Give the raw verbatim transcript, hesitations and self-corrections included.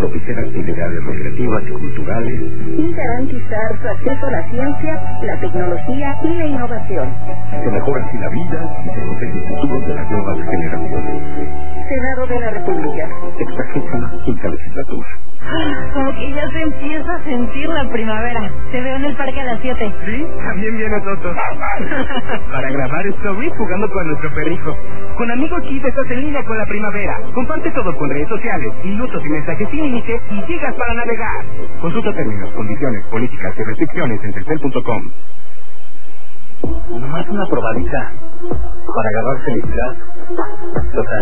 propiciar actividades recreativas y culturales y garantizar su acceso a la ciencia, la tecnología y la innovación. Se mejora así la vida y se protege el futuro de las nuevas generaciones. Senado de la República. Sexagésima quinta legislatura. Como que ya se empieza a sentir la primavera. Te veo en el parque a las siete. Sí, también viene Toto. Para grabar stories jugando con nuestro perrijo. Con Amigo Kid estás en línea con la primavera. Comparte todo con redes sociales, minutos y mensajes sin límite y gigas para navegar. Consulta términos, condiciones, políticas y restricciones en telcel punto com. Nomás una probadita para agarrar felicidad. Total.